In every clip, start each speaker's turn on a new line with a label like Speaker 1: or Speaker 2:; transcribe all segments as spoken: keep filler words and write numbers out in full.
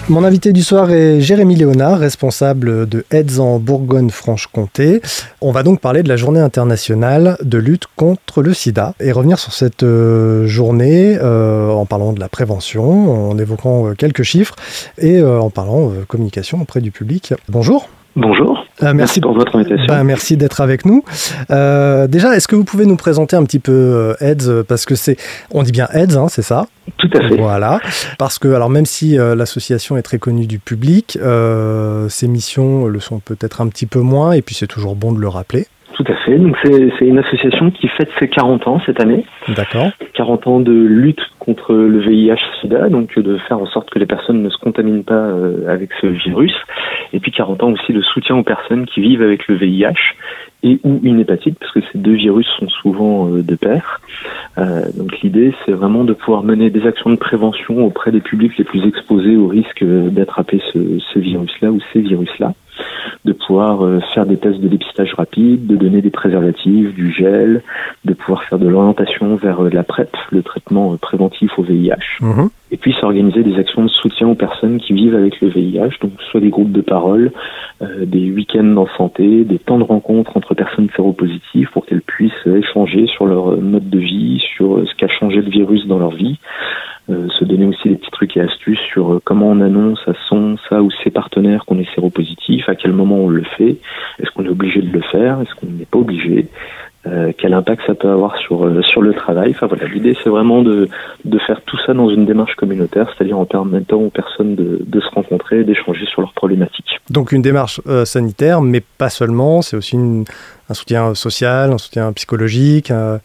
Speaker 1: Mon invité du soir est Jérémy Léonard, responsable de AIDS en Bourgogne-Franche-Comté. On va donc parler de la journée internationale de lutte contre le sida et revenir sur cette euh, journée euh, en parlant de la prévention, en évoquant euh, quelques chiffres et euh, en parlant euh, communication auprès du public. Bonjour.
Speaker 2: Bonjour, euh, merci, merci pour votre invitation.
Speaker 1: Ben, merci d'être avec nous. Euh, déjà, est-ce que vous pouvez nous présenter un petit peu euh, AIDS, parce que c'est, on dit bien AIDS, hein, c'est ça ?
Speaker 2: Tout à fait.
Speaker 1: Voilà, parce que alors même si euh, l'association est très connue du public, euh, ses missions le sont peut-être un petit peu moins, et puis c'est toujours bon de le rappeler.
Speaker 2: Tout à fait. Donc c'est, c'est une association qui fête ses quarante ans cette année.
Speaker 1: D'accord.
Speaker 2: quarante ans de lutte contre le V I H/SIDA, donc de faire en sorte que les personnes ne se contaminent pas euh, avec ce virus. Et puis quarante ans aussi de soutien aux personnes qui vivent avec le V I H et ou une hépatite, parce que ces deux virus sont souvent euh, de pair. Euh, donc l'idée, c'est vraiment de pouvoir mener des actions de prévention auprès des publics les plus exposés au risque d'attraper ce, ce virus-là ou ces virus-là. De pouvoir euh, faire des tests de dépistage rapide, de donner des préservatifs, du gel, de pouvoir faire de l'orientation vers euh, la PrEP, le traitement euh, préventif au V I H. Mmh. Et puis s'organiser des actions de soutien aux personnes qui vivent avec le V I H, donc soit des groupes de parole, euh, des week-ends en santé, des temps de rencontre entre personnes séropositives pour qu'elles puissent échanger sur leur mode de vie, sur ce qu'a changé le virus dans leur vie. Euh, se donner aussi des petits trucs et astuces sur euh, comment on annonce à son, sa ou ses partenaires qu'on est séropositif, à quel moment on le fait, est-ce qu'on est obligé de le faire, est-ce qu'on n'est pas obligé, euh, quel impact ça peut avoir sur euh, sur le travail. Enfin voilà, l'idée c'est vraiment de de faire tout ça dans une démarche communautaire, c'est-à-dire en permettant aux personnes de, de se rencontrer et d'échanger sur leurs problématiques.
Speaker 1: Donc une démarche euh, sanitaire, mais pas seulement, c'est aussi une, un soutien social, un soutien psychologique. Euh...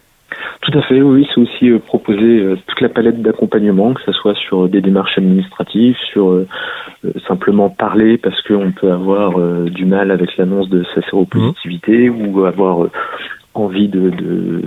Speaker 2: Tout à fait, oui, c'est aussi euh, proposer euh, toute la palette d'accompagnement, que ce soit sur des démarches administratives, sur euh, euh, simplement parler parce qu'on peut avoir euh, du mal avec l'annonce de sa séropositivité mmh. ou avoir euh, envie de, de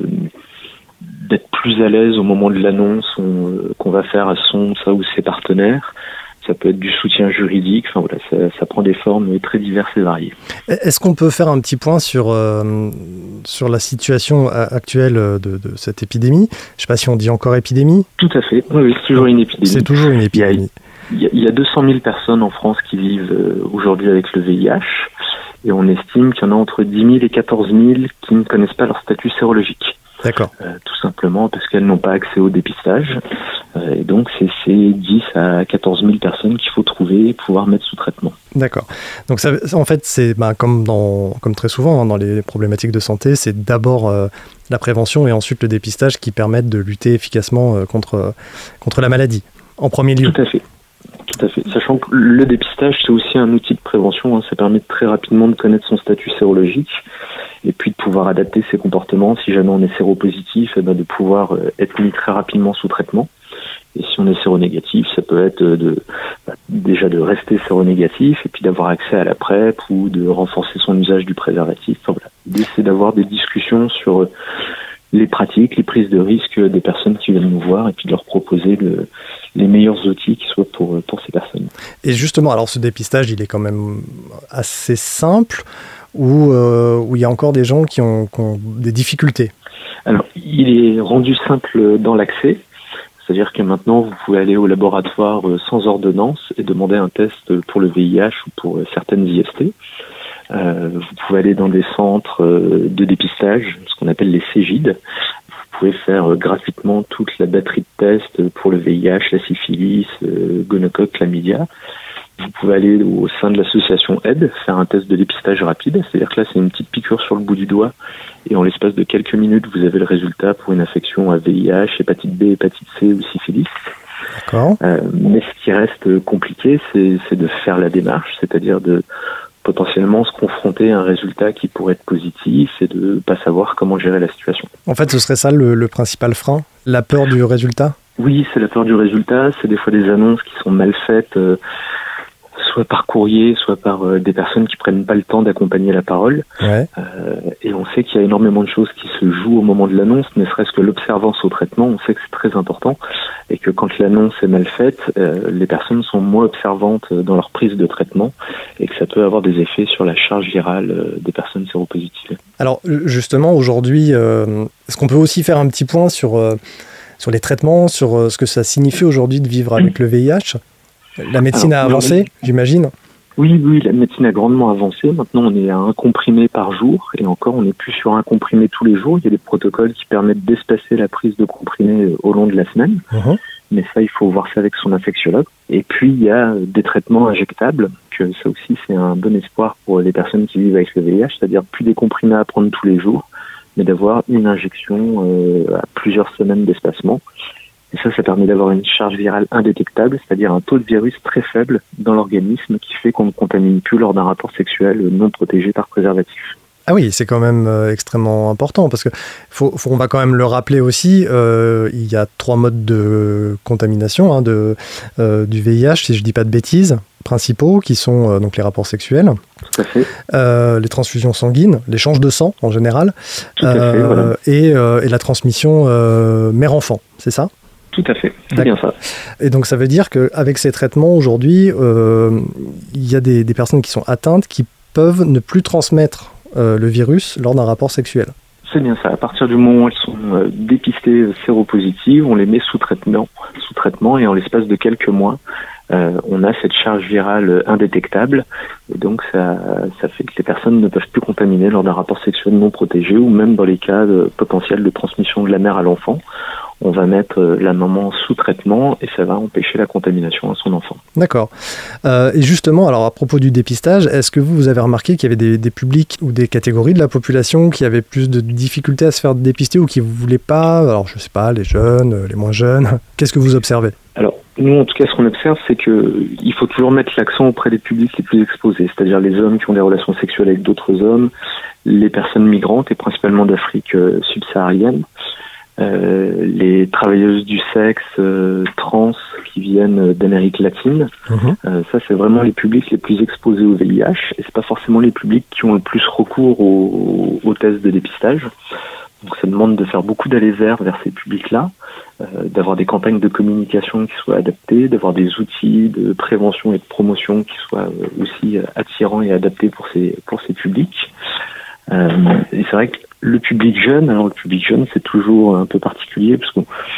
Speaker 2: d'être plus à l'aise au moment de l'annonce on, euh, qu'on va faire à son, sa ou ses partenaires. Ça peut être du soutien juridique, enfin voilà, ça, ça prend des formes très diverses et variées.
Speaker 1: Est-ce qu'on peut faire un petit point sur, euh, sur la situation actuelle de, de cette épidémie ? Je ne sais pas si on dit encore épidémie.
Speaker 2: Tout à fait, oui, oui, c'est toujours une épidémie.
Speaker 1: C'est toujours une épidémie.
Speaker 2: Il y a, il y a deux cent mille personnes en France qui vivent aujourd'hui avec le V I H et on estime qu'il y en a entre dix mille et quatorze mille qui ne connaissent pas leur statut sérologique.
Speaker 1: D'accord.
Speaker 2: Euh, tout simplement parce qu'elles n'ont pas accès au dépistage. Euh, et donc, c'est ces dix à quatorze mille personnes qu'il faut trouver et pouvoir mettre sous traitement.
Speaker 1: D'accord. Donc, ça, en fait, c'est bah, comme, dans, comme très souvent hein, dans les problématiques de santé, c'est d'abord euh, la prévention et ensuite le dépistage qui permettent de lutter efficacement euh, contre, contre la maladie, en premier lieu.
Speaker 2: Tout à fait. Tout à fait. Sachant que le dépistage, c'est aussi un outil de prévention. Hein. Ça permet très rapidement de connaître son statut sérologique et puis de pouvoir adapter ses comportements. Si jamais on est séropositif, eh ben de pouvoir être mis très rapidement sous traitement. Et si on est séronégatif, ça peut être de, bah, déjà de rester séronégatif et puis d'avoir accès à la PrEP ou de renforcer son usage du préservatif. Enfin, voilà. L'idée, c'est d'avoir des discussions sur les pratiques, les prises de risque des personnes qui viennent nous voir et puis de leur proposer le, les meilleurs outils qui soient pour, pour ces personnes.
Speaker 1: Et justement, alors ce dépistage, il est quand même assez simple ou euh, où il y a encore des gens qui ont, qui ont des difficultés ?
Speaker 2: Alors, il est rendu simple dans l'accès. C'est-à-dire que maintenant, vous pouvez aller au laboratoire sans ordonnance et demander un test pour le V I H ou pour certaines I S T. Euh, vous pouvez aller dans des centres de dépistage, ce qu'on appelle les Cégides. Vous pouvez faire gratuitement toute la batterie de tests pour le V I H, la syphilis, euh, gonocoque, chlamydia. Vous pouvez aller au sein de l'association AIDS, faire un test de dépistage rapide. C'est-à-dire que là, c'est une petite piqûre sur le bout du doigt. Et en l'espace de quelques minutes, vous avez le résultat pour une infection à V I H, hépatite B, hépatite C ou syphilis.
Speaker 1: D'accord.
Speaker 2: Euh, mais ce qui reste compliqué, c'est, c'est de faire la démarche, c'est-à-dire de potentiellement se confronter à un résultat qui pourrait être positif et de ne pas savoir comment gérer la situation.
Speaker 1: En fait, ce serait ça le, le principal frein, la peur du résultat ?
Speaker 2: Oui, c'est la peur du résultat. C'est des fois des annonces qui sont mal faites, euh, soit par courrier, soit par euh, des personnes qui prennent pas le temps d'accompagner la parole.
Speaker 1: Ouais.
Speaker 2: Euh, et on sait qu'il y a énormément de choses qui se jouent au moment de l'annonce, ne serait-ce que l'observance au traitement. On sait que c'est très important et que quand l'annonce est mal faite, euh, les personnes sont moins observantes dans leur prise de traitement et que ça peut avoir des effets sur la charge virale euh, des personnes séropositives.
Speaker 1: Alors justement, aujourd'hui, euh, est-ce qu'on peut aussi faire un petit point sur, euh, sur les traitements, sur euh, ce que ça signifie aujourd'hui de vivre avec le V I H ? La médecine Alors, a avancé, oui. j'imagine.
Speaker 2: Oui, oui, la médecine a grandement avancé. Maintenant, on est à un comprimé par jour, et encore, on n'est plus sur un comprimé tous les jours. Il y a des protocoles qui permettent d'espacer la prise de comprimés au long de la semaine. Uh-huh. Mais ça, il faut voir ça avec son infectiologue. Et puis, il y a des traitements injectables, que ça aussi, c'est un bon espoir pour les personnes qui vivent avec le V I H, c'est-à-dire plus des comprimés à prendre tous les jours, mais d'avoir une injection euh, à plusieurs semaines d'espacement. Et ça, ça permet d'avoir une charge virale indétectable, c'est-à-dire un taux de virus très faible dans l'organisme qui fait qu'on ne contamine plus lors d'un rapport sexuel non protégé par préservatif.
Speaker 1: Ah oui, c'est quand même euh, extrêmement important parce que faut, faut, on va quand même le rappeler aussi, euh, il y a trois modes de contamination hein, de, euh, du V I H, si je ne dis pas de bêtises, principaux, qui sont euh, donc les rapports sexuels,
Speaker 2: Tout à fait.
Speaker 1: Euh, les transfusions sanguines, l'échange de sang en général,
Speaker 2: Tout à fait, voilà.
Speaker 1: et, euh, et la transmission euh, mère-enfant, c'est ça ?
Speaker 2: Tout à fait, c'est bien ça.
Speaker 1: Et donc ça veut dire qu'avec ces traitements aujourd'hui, euh, il y a des, des personnes qui sont atteintes qui peuvent ne plus transmettre euh, le virus lors d'un rapport sexuel.
Speaker 2: C'est bien ça. À partir du moment où elles sont euh, dépistées euh, séropositives, on les met sous traitement, sous traitement et en l'espace de quelques mois, euh, on a cette charge virale indétectable. Et donc ça, ça fait que les personnes ne peuvent plus contaminer lors d'un rapport sexuel non protégé ou même dans les cas de, potentiels de transmission de la mère à l'enfant. On va mettre la maman sous traitement et ça va empêcher la contamination à son enfant.
Speaker 1: D'accord. Euh, et justement, alors à propos du dépistage, est-ce que vous, vous avez remarqué qu'il y avait des, des publics ou des catégories de la population qui avaient plus de difficultés à se faire dépister ou qui ne voulaient pas, alors je ne sais pas, les jeunes, les moins jeunes, qu'est-ce que vous observez ?
Speaker 2: Alors, nous, en tout cas, ce qu'on observe, c'est qu'il faut toujours mettre l'accent auprès des publics les plus exposés, c'est-à-dire les hommes qui ont des relations sexuelles avec d'autres hommes, les personnes migrantes et principalement d'Afrique euh, subsaharienne. Euh, les travailleuses du sexe euh, trans qui viennent d'Amérique latine, mmh. euh, ça c'est vraiment les publics les plus exposés au V I H et c'est pas forcément les publics qui ont le plus recours aux, aux tests de dépistage. Donc ça demande de faire beaucoup d'allers-vers vers ces publics-là, euh, d'avoir des campagnes de communication qui soient adaptées, d'avoir des outils de prévention et de promotion qui soient euh, aussi attirants et adaptés pour ces pour ces publics. Euh, et c'est vrai que le public jeune, alors le public jeune c'est toujours un peu particulier parce que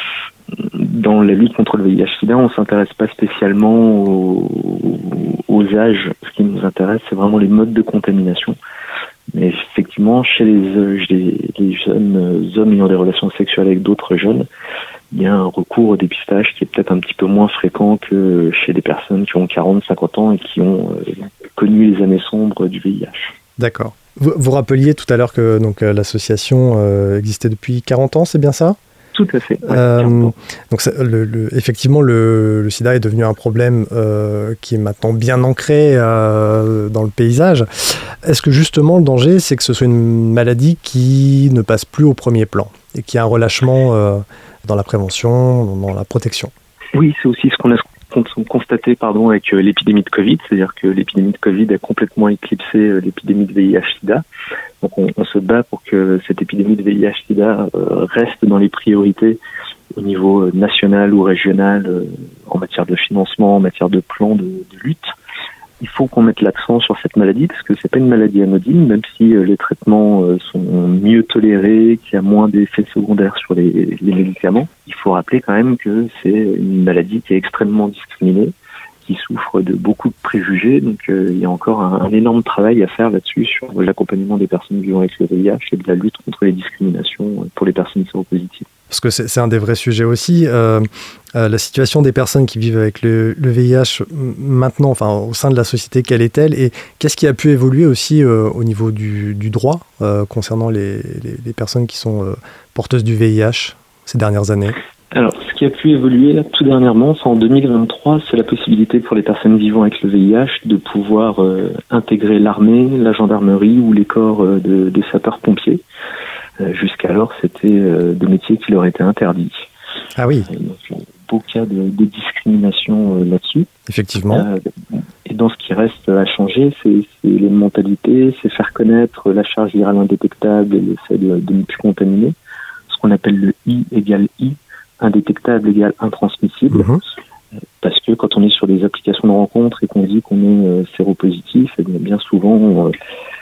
Speaker 2: dans la lutte contre le V I H-Sida, on s'intéresse pas spécialement aux, aux âges. Ce qui nous intéresse, c'est vraiment les modes de contamination. Mais effectivement, chez les, les, les jeunes hommes ayant des relations sexuelles avec d'autres jeunes, il y a un recours au dépistage qui est peut-être un petit peu moins fréquent que chez des personnes qui ont quarante, cinquante ans et qui ont euh, connu les années sombres du V I H.
Speaker 1: D'accord. Vous, vous rappeliez tout à l'heure que donc, euh, l'association euh, existait depuis quarante ans, c'est bien ça ?
Speaker 2: Tout à fait. Ouais,
Speaker 1: euh, donc ça, le, le, effectivement, le, le sida est devenu un problème euh, qui est maintenant bien ancré euh, dans le paysage. Est-ce que justement le danger, c'est que ce soit une maladie qui ne passe plus au premier plan et qu'il y a un relâchement euh, dans la prévention, dans la protection ?
Speaker 2: Oui, c'est aussi ce qu'on a constaté pardon, avec euh, l'épidémie de Covid, c'est-à-dire que l'épidémie de Covid a complètement éclipsé euh, l'épidémie de V I H-Sida. Donc on, on se bat pour que cette épidémie de V I H-Sida euh, reste dans les priorités au niveau national ou régional euh, en matière de financement, en matière de plan de, de lutte. Il faut qu'on mette l'accent sur cette maladie parce que c'est pas une maladie anodine, même si euh, les traitements euh, sont mieux tolérés, qu'il y a moins d'effets secondaires sur les, les médicaments. Il faut rappeler quand même que c'est une maladie qui est extrêmement discriminée, qui souffre de beaucoup de préjugés. Donc euh, il y a encore un, un énorme travail à faire là-dessus sur l'accompagnement des personnes vivant avec le V I H et de la lutte contre les discriminations pour les personnes séropositives.
Speaker 1: Parce que c'est, c'est un des vrais sujets aussi. Euh, euh, la situation des personnes qui vivent avec le, le V I H maintenant, enfin au sein de la société, quelle est-elle ? Et qu'est-ce qui a pu évoluer aussi euh, au niveau du, du droit euh, concernant les, les, les personnes qui sont euh, porteuses du V I H ces dernières années ?
Speaker 2: Alors, ce qui a pu évoluer là, tout dernièrement, c'est en deux mille vingt-trois, c'est la possibilité pour les personnes vivant avec le V I H de pouvoir euh, intégrer l'armée, la gendarmerie ou les corps euh, de, de sapeurs-pompiers. Euh, jusqu'alors, c'était euh, des métiers qui leur étaient interdits.
Speaker 1: Ah oui.
Speaker 2: Euh, donc, beau cas de, de discrimination euh, là-dessus.
Speaker 1: Effectivement.
Speaker 2: Euh, et dans ce qui reste à changer, c'est, c'est les mentalités, c'est faire connaître la charge virale indétectable et le fait de, de ne plus contaminer. Ce qu'on appelle le I égale I, indétectable égale intransmissible. Mmh. Parce que quand on est sur des applications de rencontres et qu'on dit qu'on est euh, séropositif, et bien, bien souvent, euh,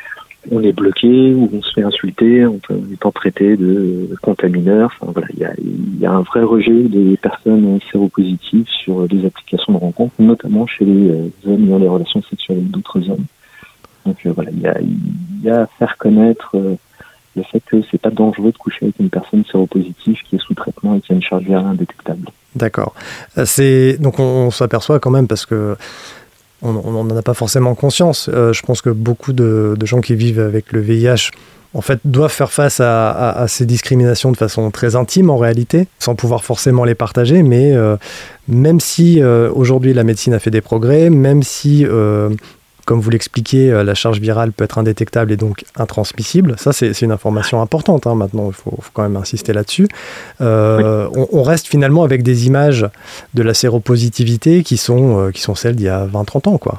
Speaker 2: on est bloqué ou on se fait insulter en étant traité de contamineur. Enfin, voilà, il y a, il y a un vrai rejet des personnes séropositives sur des applications de rencontres, notamment chez les hommes ayant des relations sexuelles avec d'autres hommes. Donc euh, voilà, il y a, il y a à faire connaître euh, le fait que c'est pas dangereux de coucher avec une personne séropositive qui est sous traitement et qui a une charge virale indétectable.
Speaker 1: D'accord. C'est donc on, on s'aperçoit quand même parce que on n'en a pas forcément conscience. Euh, je pense que beaucoup de, de gens qui vivent avec le V I H, en fait, doivent faire face à, à, à ces discriminations de façon très intime en réalité, sans pouvoir forcément les partager. Mais euh, même si euh, aujourd'hui la médecine a fait des progrès, même si euh, comme vous l'expliquez, la charge virale peut être indétectable et donc intransmissible. Ça, c'est, c'est une information importante. Hein. Maintenant, il faut, faut quand même insister là-dessus. Euh, oui. on, on reste finalement avec des images de la séropositivité qui sont, euh, qui sont celles d'il y a vingt trente ans, quoi.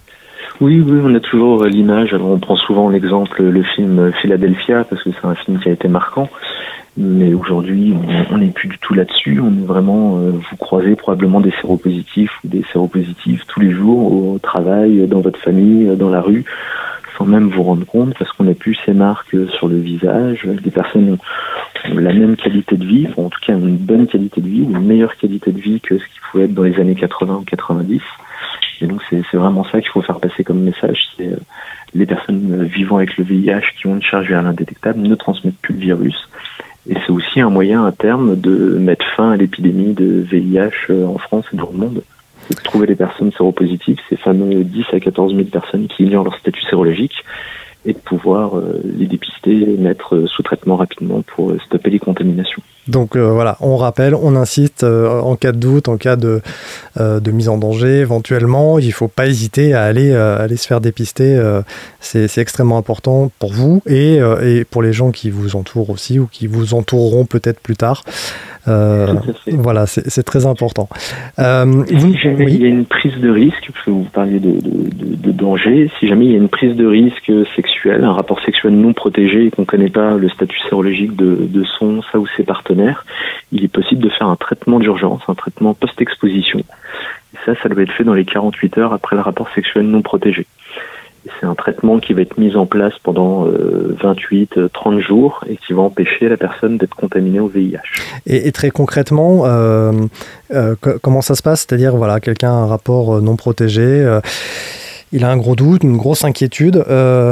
Speaker 2: Oui, oui, on a toujours l'image. Alors, on prend souvent l'exemple, le film Philadelphia, parce que c'est un film qui a été marquant. Mais aujourd'hui, on n'est plus du tout là-dessus. On est vraiment, euh, vous croisez probablement des séropositifs ou des séropositives tous les jours au travail, dans votre famille, dans la rue, sans même vous rendre compte, parce qu'on n'a plus ces marques sur le visage. Des personnes ont la même qualité de vie, en tout cas une bonne qualité de vie, ou une meilleure qualité de vie que ce qui pouvait être dans les années quatre-vingts ou quatre-vingt-dix. Et donc c'est, c'est vraiment ça qu'il faut faire passer comme message. C'est euh, les personnes vivant avec le V I H qui ont une charge virale indétectable ne transmettent plus le virus. Et c'est aussi un moyen à terme de mettre fin à l'épidémie de V I H en France et dans le monde. C'est de trouver les personnes séropositives, ces fameux dix à quatorze mille personnes qui ignorent leur statut sérologique, et de pouvoir euh, les dépister et mettre sous traitement rapidement pour euh, stopper les contaminations.
Speaker 1: Donc euh, voilà, on rappelle, on insiste euh, en cas de doute, en cas de, euh, de mise en danger, éventuellement, il ne faut pas hésiter à aller, euh, aller se faire dépister. Euh, c'est, c'est extrêmement important pour vous et, euh, et pour les gens qui vous entourent aussi ou qui vous entoureront peut-être plus tard. Euh, voilà, c'est, c'est très important.
Speaker 2: Euh, vous, si jamais oui. il y a une prise de risque, parce que vous parliez de, de, de, de danger, si jamais il y a une prise de risque sexuel, un rapport sexuel non protégé et qu'on ne connaît pas le statut sérologique de, de son, ça ou ses partenaires, il est possible de faire un traitement d'urgence, un traitement post-exposition. Et ça, ça doit être fait dans les quarante-huit heures après le rapport sexuel non protégé. Et c'est un traitement qui va être mis en place pendant euh, vingt-huit à trente jours et qui va empêcher la personne d'être contaminée au V I H.
Speaker 1: Et, et très concrètement, euh, euh, co- comment ça se passe ? C'est-à-dire, voilà, quelqu'un a un rapport non protégé, euh, il a un gros doute, une grosse inquiétude,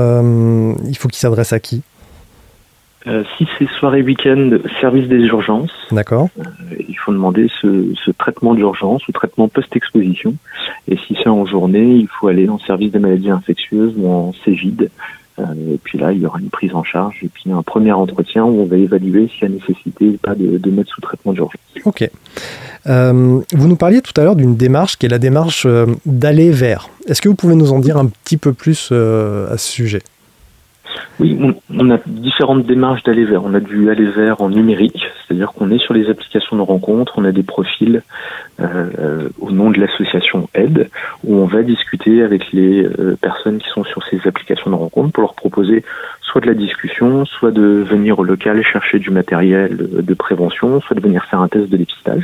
Speaker 1: euh, il faut qu'il s'adresse à qui ?
Speaker 2: Euh, si c'est soirée week-end, service des urgences.
Speaker 1: D'accord.
Speaker 2: Euh, il faut demander ce, ce traitement d'urgence ou traitement post-exposition. Et si c'est en journée, il faut aller en service des maladies infectieuses ou en Cégide. Euh, et puis là, il y aura une prise en charge et puis un premier entretien où on va évaluer s'il y a nécessité ou pas de, de mettre sous traitement d'urgence.
Speaker 1: Ok. Euh, vous nous parliez tout à l'heure d'une démarche qui est la démarche euh, d'aller vers. Est-ce que vous pouvez nous en dire un petit peu plus euh, à ce sujet ?
Speaker 2: Oui, on, on a différentes démarches d'aller vers. On a du aller vers en numérique, c'est-à-dire qu'on est sur les applications de rencontres, on a des profils euh, euh, au nom de l'association Aide, où on va discuter avec les euh, personnes qui sont sur ces applications de rencontres pour leur proposer soit de la discussion, soit de venir au local chercher du matériel de prévention, soit de venir faire un test de dépistage.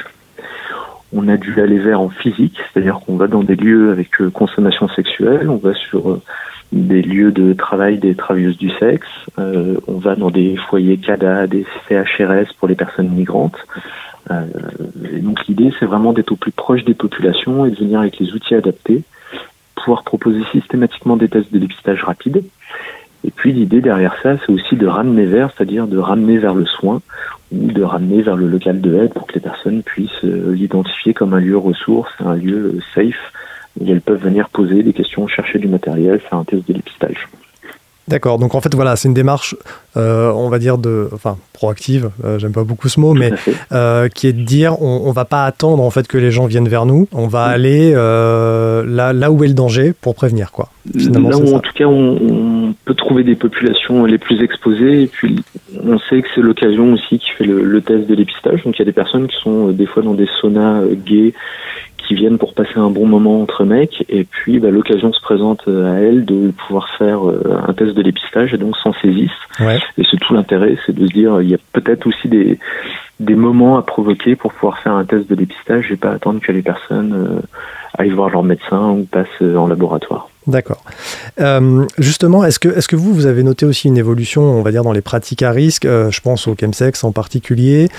Speaker 2: On a du aller vers en physique, c'est-à-dire qu'on va dans des lieux avec euh, consommation sexuelle, on va sur euh, des lieux de travail des travailleuses du sexe, euh, on va dans des foyers C A D A, des C H R S pour les personnes migrantes. Euh, et donc l'idée, c'est vraiment d'être au plus proche des populations et de venir avec les outils adaptés, pouvoir proposer systématiquement des tests de dépistage rapides. Et puis l'idée derrière ça, c'est aussi de ramener vers, c'est-à-dire de ramener vers le soin ou de ramener vers le local de aide pour que les personnes puissent euh, l'identifier comme un lieu ressource, un lieu euh, safe, où elles peuvent venir poser des questions, chercher du matériel, faire un test de dépistage.
Speaker 1: D'accord, donc en fait voilà, c'est une démarche, euh, on va dire de, enfin proactive, euh, j'aime pas beaucoup ce mot, mais euh, qui est de dire, on, on va pas attendre en fait que les gens viennent vers nous, on va oui. aller euh, là, là où est le danger pour prévenir quoi.
Speaker 2: Finalement, là où en tout cas on, on peut trouver des populations les plus exposées, et puis on sait que c'est l'occasion aussi qui fait le, le test de dépistage. Donc il y a des personnes qui sont euh, des fois dans des saunas euh, gays, qui viennent pour passer un bon moment entre mecs, et puis bah, l'occasion se présente à elles de pouvoir faire euh, un test de dépistage, et donc s'en saisissent. Ouais. Et c'est tout l'intérêt, c'est de se dire, il y a peut-être aussi des, des moments à provoquer pour pouvoir faire un test de dépistage et pas attendre que les personnes euh, aillent voir leur médecin ou passent en laboratoire.
Speaker 1: D'accord. Euh, justement, est-ce que, est-ce que vous, vous avez noté aussi une évolution, on va dire, dans les pratiques à risque, euh, je pense au chemsex en particulier,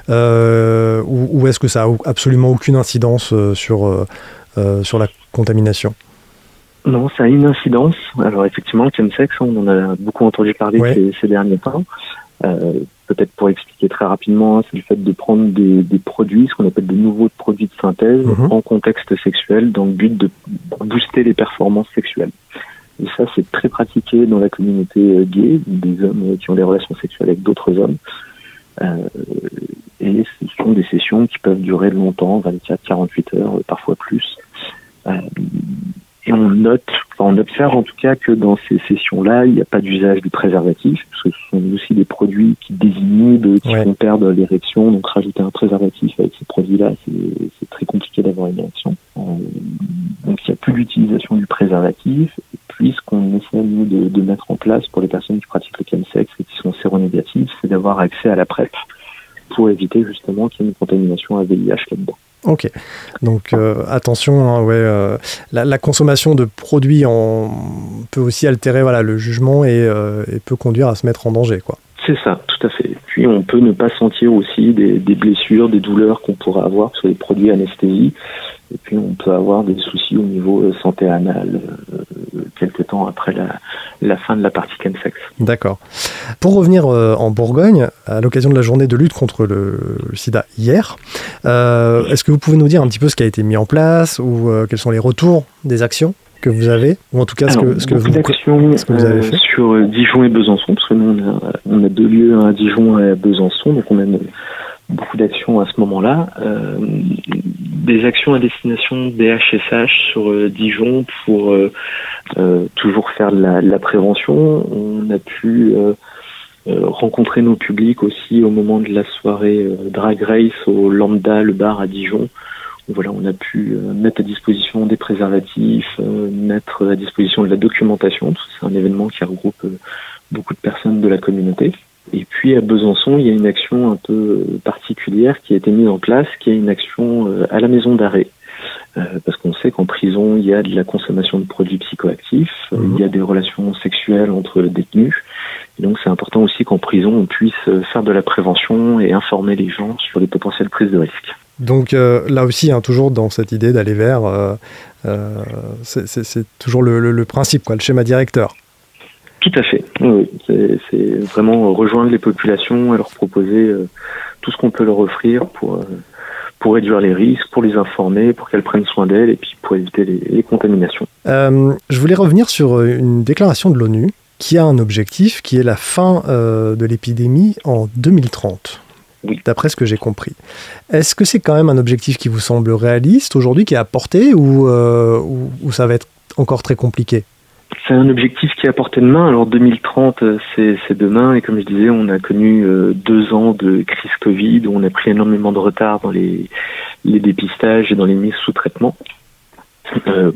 Speaker 1: euh, ou, ou est-ce que ça a absolument aucune incidence euh, sur, euh, sur la contamination ?
Speaker 2: Non, ça a une incidence. Alors effectivement, le chemsex, on en a beaucoup entendu parler ouais. ces, ces derniers temps. Euh, peut-être pour expliquer très rapidement, c'est le fait de prendre des, des produits, ce qu'on appelle des nouveaux produits de synthèse, mmh. en contexte sexuel, dans le but de booster les performances sexuelles. Et ça, c'est très pratiqué dans la communauté gay, des hommes qui ont des relations sexuelles avec d'autres hommes. Euh, et ce sont des sessions qui peuvent durer longtemps, vingt-quatre à quarante-huit heures, parfois plus. Euh, Et on note, enfin on observe en tout cas que dans ces sessions-là, il n'y a pas d'usage du préservatif, parce que ce sont aussi des produits qui désinhibent, qui ouais. font perdre l'érection. Donc rajouter un préservatif avec ces produits-là, c'est, c'est très compliqué d'avoir une érection. Euh, donc il n'y a plus d'utilisation du préservatif. Et puis ce qu'on essaie nous de, de mettre en place pour les personnes qui pratiquent le chemsex et qui sont séronégatives, c'est d'avoir accès à la PrEP pour éviter justement qu'il y ait une contamination à V I H là-dedans.
Speaker 1: Ok, donc euh, attention, hein, ouais, euh, la, la consommation de produits en, peut aussi altérer voilà, le jugement et, euh, et peut conduire à se mettre en danger, quoi.
Speaker 2: C'est ça, tout à fait. Puis on peut ne pas sentir aussi des, des blessures, des douleurs qu'on pourrait avoir sur les produits anesthésie. Et puis on peut avoir des soucis au niveau santé anale euh, quelques temps après la, la fin de la partie chemsex.
Speaker 1: D'accord. Pour revenir euh, en Bourgogne, à l'occasion de la journée de lutte contre le, le sida hier, euh, est-ce que vous pouvez nous dire un petit peu ce qui a été mis en place ou euh, quels sont les retours des actions que vous avez, ou en tout cas ce,
Speaker 2: Alors,
Speaker 1: que, ce, que, vous,
Speaker 2: ce que vous avez fait euh, sur Dijon et Besançon, parce que nous on a, on a deux lieux, un à Dijon et à Besançon, donc on a une, beaucoup d'actions à ce moment-là. Euh, des actions à destination des H S H sur euh, Dijon pour euh, euh, toujours faire de la, de la prévention. On a pu euh, euh, rencontrer nos publics aussi au moment de la soirée euh, Drag Race au Lambda, le bar à Dijon. Voilà, on a pu euh, mettre à disposition des préservatifs, euh, mettre à disposition de la documentation. C'est un événement qui regroupe euh, beaucoup de personnes de la communauté. Et puis à Besançon, il y a une action un peu particulière qui a été mise en place, qui est une action euh, à la maison d'arrêt. Euh, parce qu'on sait qu'en prison, il y a de la consommation de produits psychoactifs, mmh. euh, il y a des relations sexuelles entre détenus. Et donc c'est important aussi qu'en prison, on puisse faire de la prévention et informer les gens sur les potentielles prises de risques.
Speaker 1: Donc euh, là aussi, hein, toujours dans cette idée d'aller vers, euh, euh, c'est, c'est, c'est toujours le, le, le principe, quoi, le schéma directeur.
Speaker 2: Tout à fait, oui. C'est, c'est vraiment rejoindre les populations et leur proposer euh, tout ce qu'on peut leur offrir pour, euh, pour réduire les risques, pour les informer, pour qu'elles prennent soin d'elles et puis pour éviter les, les contaminations.
Speaker 1: Euh, je voulais revenir sur une déclaration de l'ONU qui a un objectif qui est la fin euh, de l'épidémie en deux mille trente. Oui. D'après ce que j'ai compris. Est-ce que c'est quand même un objectif qui vous semble réaliste aujourd'hui, qui est à portée, ou, euh, ou, ou ça va être encore très compliqué ?
Speaker 2: C'est un objectif qui est à portée de main. Alors deux mille trente, c'est, c'est demain, et comme je disais, on a connu euh, deux ans de crise Covid, où on a pris énormément de retard dans les, les dépistages et dans les mises sous traitement. Euh,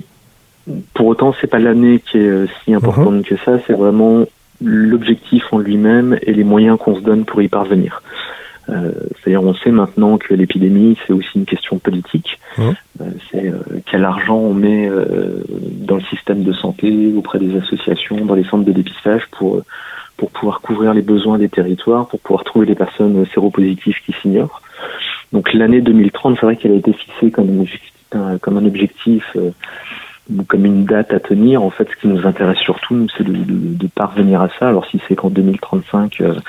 Speaker 2: pour autant, c'est pas l'année qui est euh, si importante mmh. que ça, c'est vraiment l'objectif en lui-même et les moyens qu'on se donne pour y parvenir. Euh, c'est-à-dire on sait maintenant que l'épidémie c'est aussi une question politique. Mmh. Euh, c'est euh, quel argent on met euh, dans le système de santé, auprès des associations, dans les centres de dépistage pour pour pouvoir couvrir les besoins des territoires, pour pouvoir trouver les personnes séropositives qui s'ignorent. Donc l'année deux mille trente, c'est vrai qu'elle a été fixée comme un objectif, un, comme un objectif euh, comme une date à tenir. En fait, ce qui nous intéresse surtout, nous, c'est de, de, de parvenir à ça. Alors si c'est qu'en deux mille trente-cinq euh,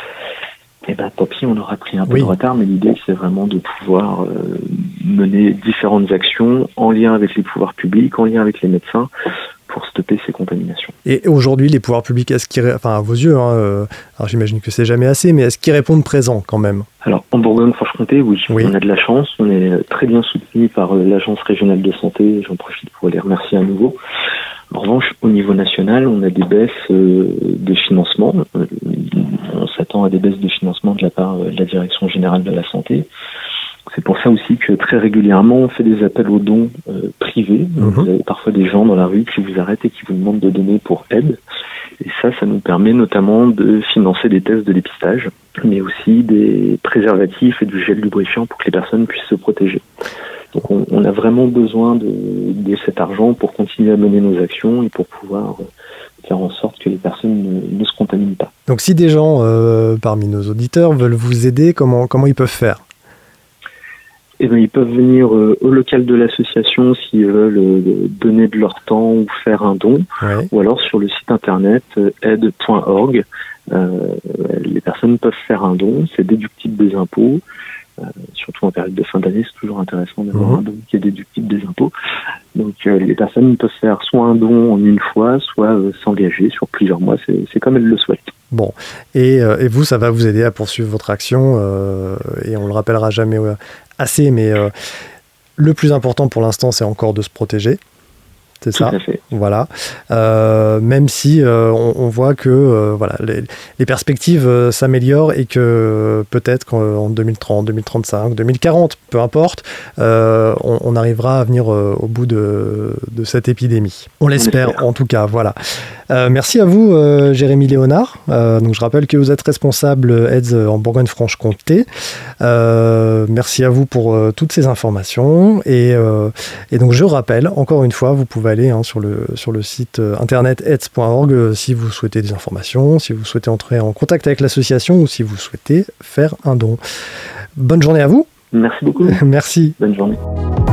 Speaker 2: eh ben, tant pis, on aura pris un peu oui. de retard, mais l'idée, c'est vraiment de pouvoir euh, mener différentes actions en lien avec les pouvoirs publics, en lien avec les médecins, pour stopper ces contaminations.
Speaker 1: Et aujourd'hui, les pouvoirs publics, est-ce qu'ils, enfin, à vos yeux, hein, euh, alors j'imagine que c'est jamais assez, mais est-ce qu'ils répondent présents quand même ?
Speaker 2: Alors, en Bourgogne-Franche-Comté, oui, oui, on a de la chance, on est très bien soutenu par euh, l'Agence régionale de santé, j'en profite pour les remercier à nouveau. En revanche, au niveau national, on a des baisses euh, de financement. Euh, on s'attend à des baisses de financement de la part de la Direction générale de la santé. C'est pour ça aussi que très régulièrement, on fait des appels aux dons euh, privés. Mmh. Vous avez parfois des gens dans la rue qui vous arrêtent et qui vous demandent de donner pour aide. Et ça, ça nous permet notamment de financer des tests de dépistage, mais aussi des préservatifs et du gel lubrifiant pour que les personnes puissent se protéger. Donc on, on a vraiment besoin de, de cet argent pour continuer à mener nos actions et pour pouvoir faire en sorte que les personnes ne, ne se contaminent pas.
Speaker 1: Donc si des gens euh, parmi nos auditeurs veulent vous aider, comment, comment ils peuvent faire ?
Speaker 2: Eh bien, ils peuvent venir euh, au local de l'association s'ils veulent euh, donner de leur temps ou faire un don, ouais. Ou alors sur le site internet euh, aide point org. Euh, les personnes peuvent faire un don, c'est déductible des impôts. Euh, surtout en période de fin d'année, c'est toujours intéressant d'avoir mmh. un don qui est déductible des impôts. Donc euh, les personnes peuvent faire soit un don en une fois, soit euh, s'engager sur plusieurs mois, c'est, c'est comme elles le souhaitent.
Speaker 1: Bon, et, euh, et vous, ça va vous aider à poursuivre votre action, euh, et on le rappellera jamais euh, assez, mais euh, le plus important pour l'instant, c'est encore de se protéger. C'est
Speaker 2: Tout
Speaker 1: ça.
Speaker 2: à fait.
Speaker 1: Voilà. Euh, même si euh, on, on voit que euh, voilà, les, les perspectives euh, s'améliorent et que peut-être qu'en deux mille trente, deux mille trente-cinq, deux mille quarante, peu importe, euh, on, on arrivera à venir euh, au bout de, de cette épidémie. On l'espère, on l'espère. En tout cas. Voilà. Euh, merci à vous, euh, Jérémy Léonard. Euh, donc je rappelle que vous êtes responsable AIDS en Bourgogne-Franche-Comté. Euh, merci à vous pour euh, toutes ces informations. Et, euh, et donc je rappelle, encore une fois, vous pouvez aller hein, sur, le, sur le site euh, internet aids point org euh, si vous souhaitez des informations, si vous souhaitez entrer en contact avec l'association ou si vous souhaitez faire un don. Bonne journée à vous.
Speaker 2: Merci beaucoup.
Speaker 1: Merci.
Speaker 2: Bonne journée.